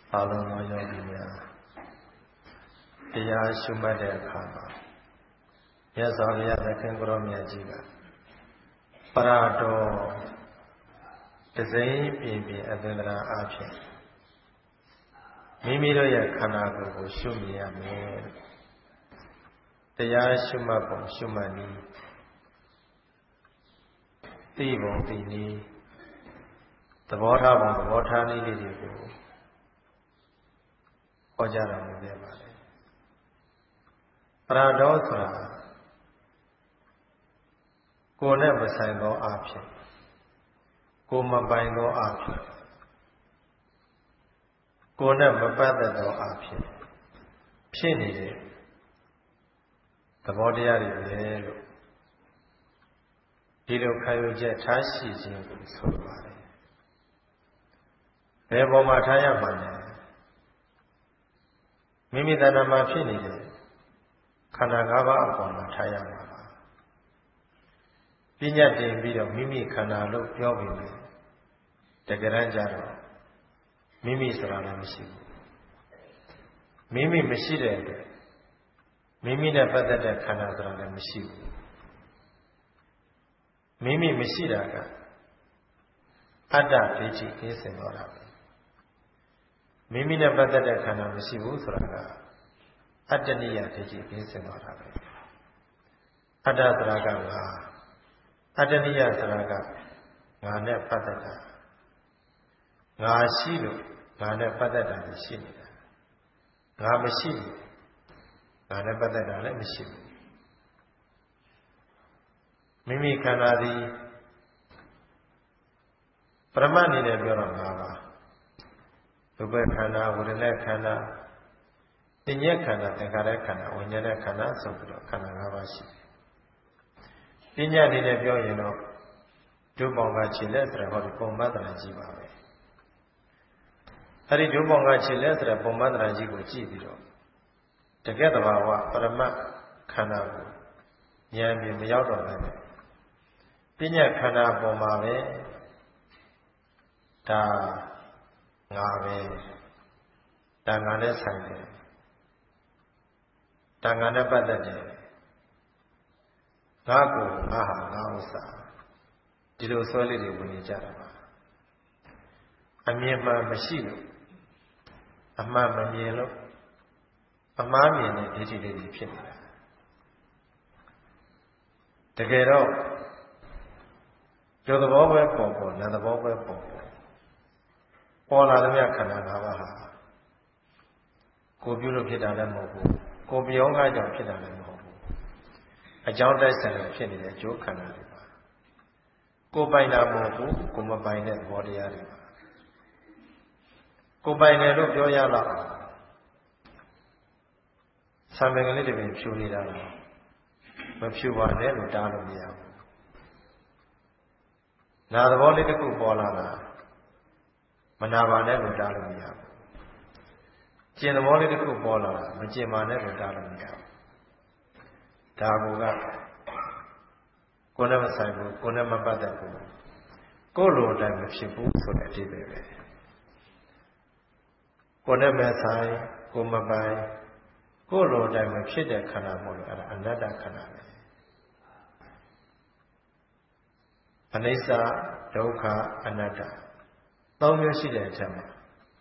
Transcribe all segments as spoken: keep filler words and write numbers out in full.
အားလုံးသောယောဂီများတရားရှုမှတ်တဲ့အခါမှာမြတ်စွာဘုရားသခင်ကိုရောမြတ်ကြီးကပရတော်တစိမ့်ပြင်ပြင်အသင်္ကရာအဖြစ်မိမိတို့ရဲ့ခန္ဓာကိုယ်ကိုရှုမြင်ရမယ်တရားရှုမှတ်ပုံရှုမှတ်နည်းသိပုံသိနည်းသဘောထားပုံသဘောထားနည်းလေးတွေကိုဟောကြားတော်မူခဲ့ပါတယ်ပရတော်ဆိုတာကိုယ်နဲ့မဆိုင်သောအဖြစ်ကိုယ်မပိုင်သောအဖြစ်ကိုယ်နဲ့မပတ်သက်သောအဖြစ်ဖြစ်နေတဲ့သဘောတရားတွေပဲလို့ဒီလိုခံယူချက်ထားရှိခြင်းကိုဆိုပါတယ်ဘယ်ပေါ်မှာထားရမှာလဲမိမိတဏ္ဍာမှာဖြစ်နေတဲ့ခန္ဓာ၅ပါးအပေါ်မှာထားရမှာပါပညာတင်ပြီးတော့မိမိခန္ဓာလို့ပြောပြီးမယ်တကယ်တမ်းကျတော့မိမိဆိုတာလည်းမရှိဘူးမိမိမရှိတဲ့အတွက်မိမိနဲ့ပတ်သက်တဲ့ခန္ဓာဆိုတာလည်းမရှိဘူးမိမိမရှိတာကအတ္တဒိဋ္ဌိကင်းစင်သွားတာပဲမိမိနဲ့ပတ်သက်တဲ့ခန္ဓာမရှိဘူးဆိုတာကအတ္တနိယဒိဋ္ဌိကင်းစင်သွားတာပဲအတ္တဆိုတာကငါအတ္တနိယဆိုတာကငါနဲ့ပတ်သက်တာငါရှိလို့ငါနဲ့ပတ်သက်တာရှိနေတာငါမရှိဘူးငါနဲ့ပတ်သက်တာလည်းမရှိဘူးမိမိခန္ဓာသည်ပရမတ်အနေနဲ့ပြောတော့ငါပါရူပခန္ဓာဝေဒနာခန္ဓာသင်္ညေခန္ဓာသင်္ခါရခန္ဓာဝိညာဉ်ခန္ဓာဆိုပြီးတော့ခန္ဓာ၅ပါးရှိတယ်ပညာအနေနဲ့ပြောရင်တော့ဒုပေါင်းကခြေလက်ဆိုတဲ့ဟောဒီပုံမှန်တရာကြီးပါပဲအဲဒီဒုပေါင်းကခြေလက်ဆိုတဲ့ပုံမှန်တရာကြီးကိုကြည့်ပြီးတော့တကယ်တဘာဝပရမတ်ခန္ဓာကိုဉာဏ်မြင်မရောက်တော့လည်းပညာခန္ဓာပေါ်မှာပဲဒါငါပဲဒါငါနဲ့ဆိုင်တယ်ဒါငါနဲ့ပတ်သက်တယ်ငါကိုငါဟာငါဥစ္စာဒီလိုဆွဲလေးတွေဝင်နေကြတာပါအမြင်မှမရှိလို့အမှန်မမြင်လို့အမှားမြင်တဲ့ဒိဋ္ဌိလေးတွေဖြစ်နေတာတကယ်တော့ကျိုးသဘောပဲပေါ်ပေါ်နာသဘောပဲပေါ်ပေါ်ပေါ်လာတဲ့ခန္ဓာ၅ပါးဟာကိုယ်ပြုလို့ဖြစ်တာလည်းမဟုတ်ဘူးကိုယ်ပြောင်းကားကြောင့်ဖြစ်တာလည်းမဟုတ်ဘူးအကြောင်းတိုက်ဆိုင်လို့ဖြစ်နေတဲ့အကျိုးခန္ဓာတွေပါကိုယ်ပိုင်တာမဟုတ်ဘူးကိုယ်မပိုင်တဲ့ဘောတရားတွေပါကိုယ်ပိုင်တယ်လို့ပြောရတော့ဆံပင်ကလေးတစ်ပင်ဖြူနေတာတော့မဖြူပါနဲ့လို့တားလို့မရဘူးနာသဘောလေးတစ်ခုပေါ်လာတာမနာပါနဲ့လို့တားလို့မရဘူးကျင်သဘောလေးတစ်ခုပေါ်လာတာမကျင်ပါနဲ့လို့တားလို့မရဘူးဒါကူကကိုယ်နဲ့မဆိုင်ဘူးကိုယ်နဲ့မပတ်သက်ဘူးကိုယ်လိုအတိုင်းမဖြစ်ဘူးဆိုတဲ့အတိတ်ပဲကိုယ်နဲ့မဆိုင်ကိုယ်မပိုင်ကိုယ်လိုအတိုင်းမဖြစ်တဲ့ခန္ဓာမို့လို့အဲ့ဒါအနတ္တခန္ဓာပဲအနိစ္စဒုက္ခအနတ္တသုံးမျိုးရှိတဲ့အချက်မှာ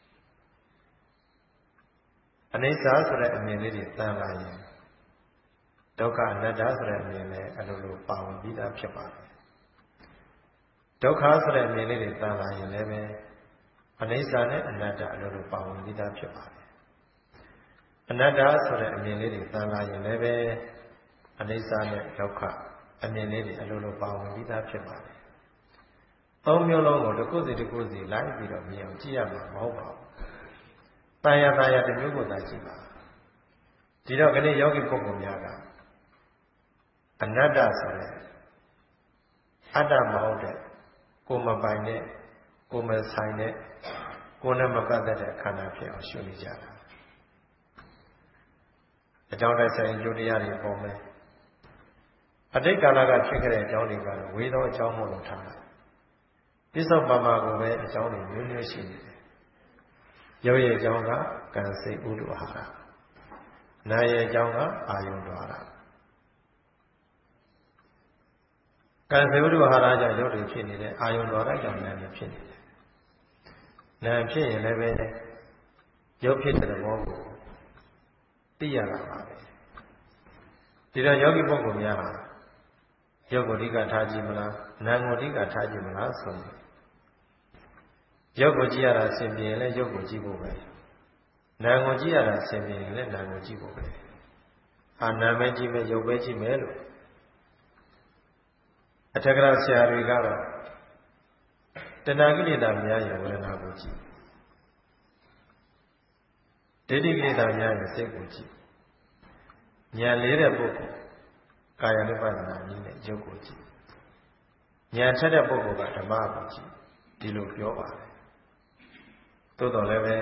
အနိစ္စဆိုတဲ့အမြင်လေးတွေတန်လာရင်ဒုက္ခအနတ္တဆိုတဲ့အမြင်လည်းအလိုလိုပါဝင်ပြီးသားဖြစ်ပါတယ်ဒုက္ခဆိုတဲ့အမြင်လေးတွေတန်လာရင်လည်းပဲအနိစ္စနဲ့အနတ္တအလိုလိုပါဝင်ပြီးသားဖြစ်ပါတယ်အနတ္တဆိုတဲ့အမြင်လေးတွေတန်လာရင်လည်းပဲအနိစ္စနဲ့ဒုက္ခအမြင်လေးတွေအလိုလိုပါဝင်ပြီးသားဖြစ်ပါတယ်သုံးမျိုးလုံးကိုတစ်ခုစီတစ်ခုစီလိုက်ပြီးတော့မြင်အောင်ကြည့်ရမှာမဟုတ်ပါဘူး။တာယာတာယာတစ်မျိုးကိုသာကြည့်ပါ။ဒီတော့ခဏယောဂီပုဂ္ဂိုလ်များကအနတ္တဆိုတဲ့အတ္တမဟုတ်တဲ့ကိုယ်မပိုင်တဲ့ကိုယ်မဆိုင်တဲ့ကိုယ်နဲ့မပတ်သက်တဲ့ခန္ဓာဖြစ်အောင်ရှုနေကြတာ။အကြောင်းတိုက်ဆိုင်ကျိုးတရားတွေပေါ်မယ်။အတိတ်ကာလကဖြစ်ခဲ့တဲ့အကြောင်းတွေကတော့ဝေသောအကြောင်းမို့လို့ထားတာ။ပြစ္ဆုတ်ပမ္မာကိုပဲအကြောင်းတွေမျိုးမျိုးရှိနေတယ်ရုပ်ရဲ့အကြောင်းကကံစိတ်ဥဒ္ဓဟာရနာရဲ့အကြောင်းကအာယုံတော်ဟာရကံစိတ်ဥဒ္ဓဟာရကြောင့်ရုပ်တွေဖြစ်နေတယ်အာယုံတော်ကြောင့်နာတွေဖြစ်နေတယ်နာဖြစ်ရင်လည်းပဲရုပ်ဖြစ်တဲ့သဘောကိုသိရတာပါပဲဒီတော့ယောဂီပုဂ္ဂိုလ်များဟာရုပ်ကိုအဓိကထားကြည့်မလားနာမ်ကိုအဓိကထားကြည့်မလားဆိုရင်ရုပ်ကိုကြည့်ရတာအစဉ်ပြေရင်လည်းရုပ်ကိုကြည့်ဖို့ပဲနာမ်ကိုကြည့်ရတာအစဉ်ပြေရင်လည်းနာမ်ကိုကြည့်ဖို့ပဲအာနာမ်ပဲကြည့်မယ်ရုပ်ပဲကြည့်မယ်လို့အထက်ကရာဆရာတွေကတော့တဏှာကိလေသာများရင်ဝေဒနာကိုကြည့်ဒိဋ္ဌိကိလေသာများရင်စိတ်ကိုကြည့်ဉာဏ်လေးတဲ့ပုဂ္ဂိုလ်ကာယ ानु ပဒနာနည်းနဲ့ရုပ်ကိုကြည့်ဉာဏ်ထက်တဲ့ပုဂ္ဂိုလ်ကဓမ္မကိုကြည့်ဒီလိုပြောပါတယ်သို့တော်လည်းပဲ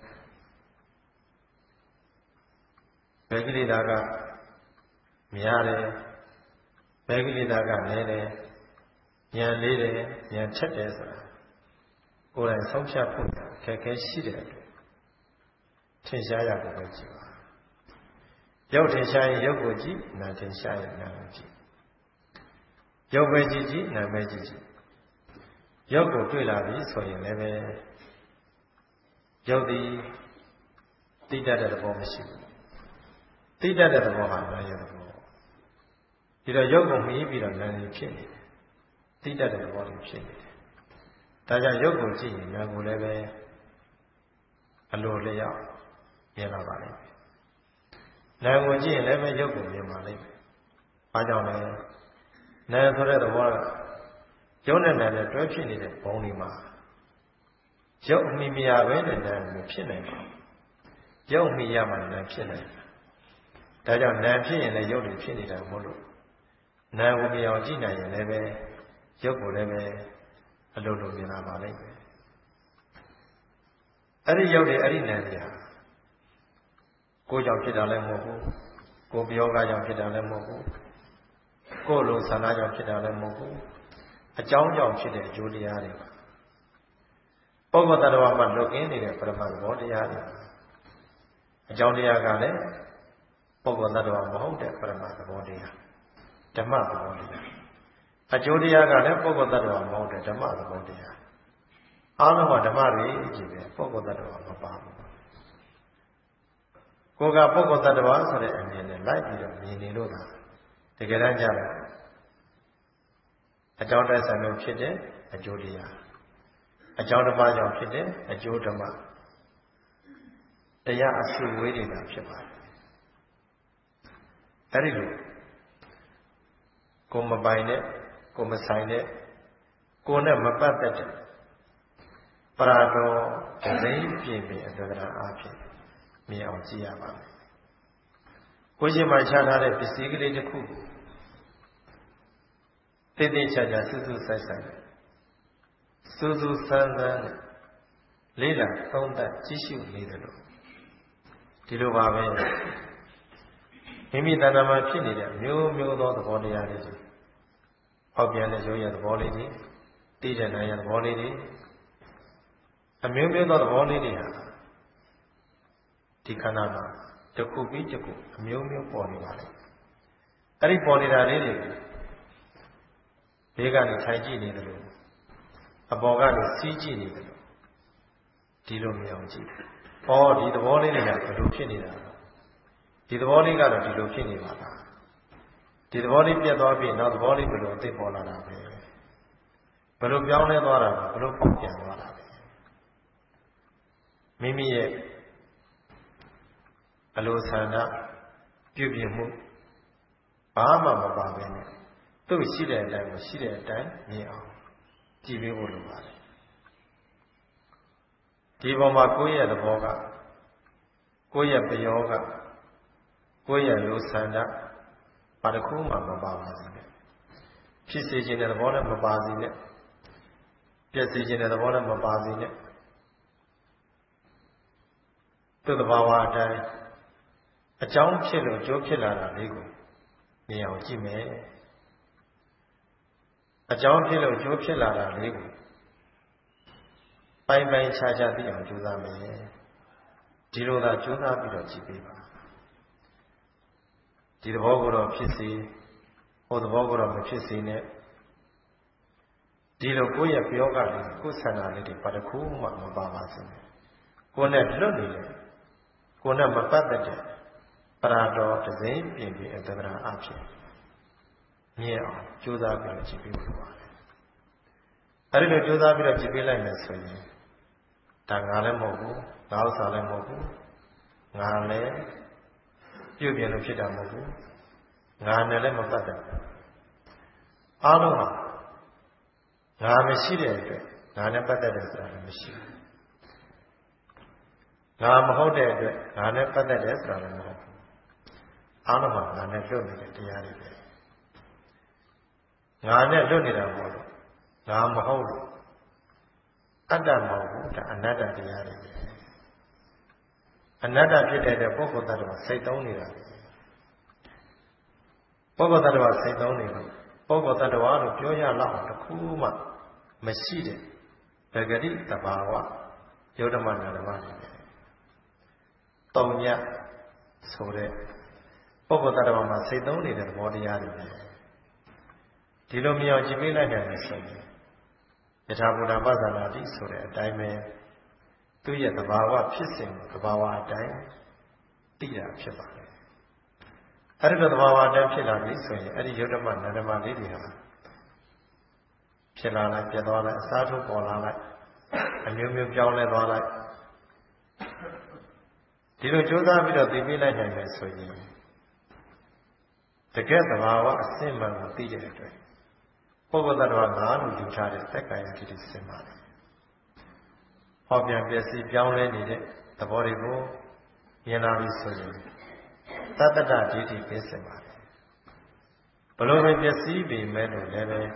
ဘယ်ကိလေသာကများတယ်ဘယ်ကိလေသာကနည်းတယ်ဉာဏ်လေးတယ်ဉာဏ်ထက်တယ်ဆိုတာကိုယ်တိုင်ဆုံးဖြတ်ဖို့ခက်ခဲရှိတဲ့အတွက်ထင်ရှားရဖို့ပဲကြည့်ပါရုပ်ထင်ရှားရင်ရုပ်ကိုကြည့်နာထင်ရှားရင်နာကိုကြည့်ရုပ်ပဲကြည့်ကြည့်နာပဲကြည့်ကြည့်ရုပ်ကိုတွေ့လာပြီဆိုရင်လည်းပဲရုပ်သည်သိတတ်တဲ့သဘောမရှိဘူးသိတတ်တဲ့သဘောဟာနာရဲ့သဘောဒီတော့ရုပ်ကိုမှီးပြီးတော့နာနေဖြစ်နေတယ်သိတတ်တဲ့သဘောလေးဖြစ်နေတယ်ဒါကြောင့်ရုပ်ကိုကြည့်ရင်နာကိုလည်းပဲအလိုလျောက်မြင်လာပါလိမ့်မယ်နာကိုကြည့်ရင်လည်းပဲရုပ်ကိုမြင်ပါလိမ့်မယ်ဘာကြောင့်လဲနာဆိုတဲ့သဘောကရုပ်နဲ့နာနဲ့တွဲဖြစ်နေတဲ့ဘုံဒီမှာရုပ်အမိမရပဲနဲ့နာမဖြစ်နိုင်ပါဘူးရုပ်အမိရမှနာဖြစ်နိုင်တယ်ဒါကြောင့်နာဖြစ်ရင်လည်းရုပ်တွေဖြစ်နေတာမဟုတ်လို့နာကိုမြင်အောင်ကြည့်နိုင်ရင်လည်းပဲရုပ်ကိုလည်းပဲအလိုလိုမြင်လာပါလိမ့်မယ်အဲ့ဒီရုပ်တွေအဲ့ဒီနာတွေဟာကိုယ်ကြောင့်ဖြစ်တာလည်းမဟုတ်ဘူးကိုယ်ပြောကားကြောင့်ဖြစ်တာလည်းမဟုတ်ဘူးကိုယ်လိုဆန္ဒကြောင့်ဖြစ်တာလည်းမဟုတ်ဘူးအကြောင်းကြောင့်ဖြစ်တဲ့အကျိုးတရားတွေပုဂ္ဂိုလ်တ attva မှာလွတ်ကင်းနေတဲ့ပရမတ်သဘောတရားတွေအကြောင်းတရားကလည်းပုဂ္ဂိုလ်တ attva မဟုတ်တဲ့ပရမတ်သဘောတရားဓမ္မသဘောတရားအကျိုးတရားကလည်းပုဂ္ဂိုလ်တ attva မဟုတ်တဲ့ဓမ္မသဘောတရားအားလုံးကဓမ္မတွေကြီးပဲပုဂ္ဂိုလ်တ attva မပါဘူးကိုယ်ကပုဂ္ဂိုလ်တ attva ဆိုတဲ့အမြင်နဲ့လိုက်ပြီးတော့မြင်နေလို့သာတကယ်တမ်းကျတော့အကြောင်းတိုက်ဆိုင်လို့ဖြစ်တဲ့အကျိုးတရားအကြောင်းဓမ္မကြောင့်ဖြစ်တဲ့အကျိုးဓမ္မတရားအစုဝေးနေတာဖြစ်ပါတယ်အဲဒီလိုကိုယ်မပိုင်တဲ့ကိုယ်မဆိုင်တဲ့ကိုယ်နဲ့မပတ်သက်တဲ့ပရာတော်ဒိဋ္ဌိပြည့်ပြည့်အတ္တရာအားဖြင့်မြင်အောင်ကြည့်ရပါမယ်ကိုယ်ရှင်မှာချထားတဲ့ပစ္စည်းကလေးတစ်ခုတည်တည်ချာချာစွစွဆိုင်ဆိုင်စူးစူးဆန်းဆန်းလေးလာသုံးသပ်ကြည့်ရှုနေတယ်လို့ဒီလိုပါပဲမိမိတဏ္ဍာမှာဖြစ်နေတဲ့မျိုးမျိုးသောသဘောတရားတွေဟောက်ပြန်တဲ့ရုပ်ရသဘောလေးတွေသိတဲ့နာရသဘောလေးတွေအမျိုးမျိုးသောသဘောလေးတွေဟာဒီခန္ဓာမှာတစ်ခုပြီးတစ်ခုအမျိုးမျိုးပေါ်နေပါလေအဲ့ဒီပေါ်နေတာလေးတွေဘေးကနေထိုင်ကြည့်နေတယ်လို့အပေါ်ကနေစီးကြည့်နေတယ်လို့ဒီလိုမအောင်ကြည့်။အော်ဒီသဘောလေးတွေကဘယ်လိုဖြစ်နေတာလဲ။ဒီသဘောလေးကတော့ဒီလိုဖြစ်နေပါလား။ဒီသဘောလေးပြတ်သွားပြီနောက်သဘောလေးဘယ်လိုအသိပေါ်လာတာပဲ။ဘယ်လိုပြောင်းလဲသွားတာလဲဘယ်လိုပေါက်ပြန်သွားတာလဲ။မိမိရဲ့အလိုဆန္ဒပြုပြင်မှုဘာမှမပါဘဲနဲ့သူ့ရှိတဲ့အတိုင်းမရှိတဲ့အတိုင်းမြင်အောင်ကြည့်ပေးဖို့လိုပါတယ်ဒီပေါ်မှာကိုယ့်ရဲ့သဘောကကိုယ့်ရဲ့ပယောကကိုယ့်ရဲ့လိုဆန္ဒဘာတစ်ခုမှမပါပါစေနဲ့ဖြစ်စေခြင်းတဲ့သဘောနဲ့မပါစေနဲ့ပြည့်စေခြင်းတဲ့သဘောနဲ့မပါစေနဲ့သူ့သဘာဝအတိုင်းအကြောင်းဖြစ်လို့ကျိုးဖြစ်လာတာလေးကိုမြင်အောင်ကြည့်မယ်အကြောင်းဖြစ်လို့ကျိုးဖြစ်လာတာလေးကိုပိုင်ပိုင်ခြားခြားသိအောင်ကြိုးစားမယ်ဒီလိုသာကြိုးစားပြီးတော့ကြည့်ပေးပါဒီသဘောကိုတော့ဖြစ်စေဟိုသဘောကိုတော့မဖြစ်စေနဲ့ဒီလိုကိုယ့်ရဲ့ပြောကလေးကိုယ်ဆန္ဒလေးတွေဘာတစ်ခုမှမပါပါစေနဲ့ကိုယ်နဲ့လွတ်နေတယ်ကိုယ်နဲ့မပတ်သက်တဲ့ပရာတော်တစိမ့်ပြင်ပြီးအတ္တရာအဖြစ်မြင်အောင်ကြိုးစားပြီးတော့ကြည့်ပေးလို့ပါတယ်အဲဒီလိုကြိုးစားပြီးတော့ကြည့်ပေးလိုက်မယ်ဆိုရင်ဒါငါလည်းမဟုတ်ဘူးငါဥစ္စာလည်းမဟုတ်ဘူးငါလည်းပြုပြင်လို့ဖြစ်တာမဟုတ်ဘူးငါနဲ့လည်းမပတ်သက်ဘူးအားလုံးဟာငါမရှိတဲ့အတွက်ငါနဲ့ပတ်သက်တယ်ဆိုတာလည်းမရှိဘူးငါမဟုတ်တဲ့အတွက်ငါနဲ့ပတ်သက်တယ်ဆိုတာလည်းမဟုတ်ဘူးအားလုံးဟာငါနဲ့လွတ်နေတဲ့တရားတွေပဲငါနဲ့လွတ်နေတာမဟုတ်လို့ငါမဟုတ်လို့အတ္တမဟုတ်ဘူးဒါအနတ္တတရားတွေပဲအနတ္တဖြစ်တဲ့ပုဂ္ဂိုလ်တ attva စိတ်သုံးနေတာပုဂ္ဂိုလ်တ attva စိတ်သုံးနေလို့ပုဂ္ဂိုလ်တ attva လို့ပြောရလောက်တခုမှမရှိတဲ့ဗဂရိတဘာဝယုဒ္ဓမနာဓမ္မတွေပဲတုံညဆိုတဲ့ပုဂ္ဂိုလ်တ attva မှာစိတ်သုံးနေတဲ့သဘောတရားတွေပဲဒီလိုမြောင်ကြည့်ပေးလိုက်တယ်ဆိုရင်ယထာဘုဒ္ဓပသနာတိဆိုတဲ့အတိုင်းပဲသူ့ရဲ့သဘာဝဖြစ်စဉ်သဘာဝအတိုင်းသိတာဖြစ်ပါတယ်အဲ့ဒီလိုသဘာဝအတိုင်းဖြစ်လာပြီဆိုရင်အဲ့ဒီယုဒ္ဓမနာဓမ္မလေးတွေဟာဖြစ်လာလိုက်ပြတ်သွားလိုက်အစားထိုးပေါ်လာလိုက်အမျိုးမျိုးပြောင်းလဲသွားလိုက်ဒီလိုကြိုးစားပြီးတော့သိပေးလိုက်နိုင်မယ်ဆိုရင်တကယ်သဘာဝအစစ်မှန်ကိုသိတဲ့အတွက်ပုဂ္ဂိုလ်တ attva ငါလို့ယူထားတဲ့သက္ကာယတိတိစင်ပါတယ်ဟောပြန်ပျက်စီးပြောင်းလဲနေတဲ့သဘောတွေကိုမြင်လာပြီဆိုရင်သတ္တတဒိဋ္ဌိကင်းစင်ပါတယ်ဘလို့ပဲပျက်စီးပြီမဲ့လို့လည်းပဲ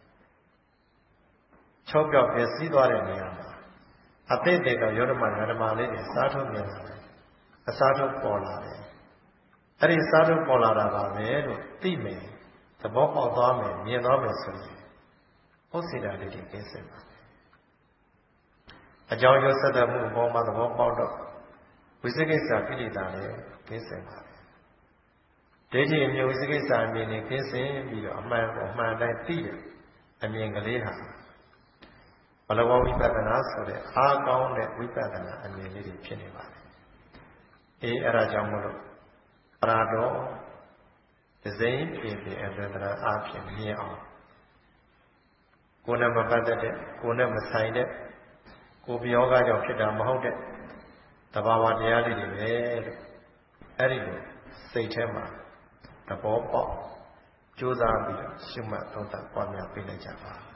ချုပ်ပြောက်ပျက်စီးသွားတဲ့နေရာမှာအတိတ်တွေကယောဓမနဓမ္မလေးတွေစားထုတ်မြင်လာတယ်အစားထုတ်ပေါ်လာတယ်အဲ့ဒီစားထုတ်ပေါ်လာတာပါပဲလို့သိမယ်သဘောပေါက်သွားမယ်မြင်သွားမယ်ဆိုရင်ဥစ္စေတာလေးတွေကင်းစင်ပါတယ်အကြောင်းရောဆက်သက်မှုအပေါ်မှာသဘောပေါက်တော့ဝိသေကိစ္စကိလေသာလည်းကင်းစင်ပါတယ်ဒိဋ္ဌိအမြင်ဝိသေကိစ္စအမြင်နဲ့ကင်းစင်ပြီးတော့အမှန်ကိုအမှန်တိုင်းသိတယ်အမြင်ကလေးဟာဘလဝဝိပဿနာဆိုတဲ့အားကောင်းတဲ့ဝိပဿနာအမြင်လေးတွေဖြစ်နေပါတယ်အေးအဲ့ဒါကြောင့်မလို့ပရာတော်ဒဇိမ့်ဖြစ်ပြီးအတ္တရာအားဖြင့်မြင်အောင်ကိုယ်နဲ့မပတ်သက်တဲ့ကိုယ်နဲ့မဆိုင်တဲ့ကိုယ်ပြောကကြောင့်ဖြစ်တာမဟုတ်တဲ့သဘာဝတရားလေးတွေပဲလို့အဲ့ဒီလိုစိတ်ထဲမှာသဘောပေါက်ကြိုးစားပြီးတော့ရှုမှတ်သုံးသပ်ပွားများပေးလိုက်ကြပါ